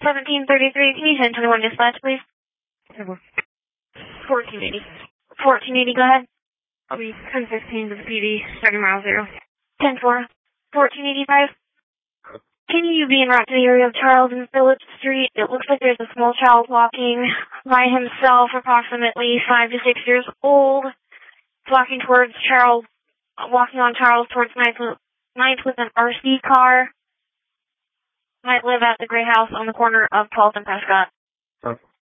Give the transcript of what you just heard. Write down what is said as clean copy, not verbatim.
1733, can you 1021 dispatch, please? 1480. 1480, go ahead. I'll be 1015 to the PD, starting mile 0. 10-4. 1485. Can you be en route to the area of Charles and Phillips Street? It looks like there's a small child walking by himself, approximately 5 to 6 years old, walking on Charles towards Ninth with an RC car. Might live at the Gray House on the corner of 12th and Prescott.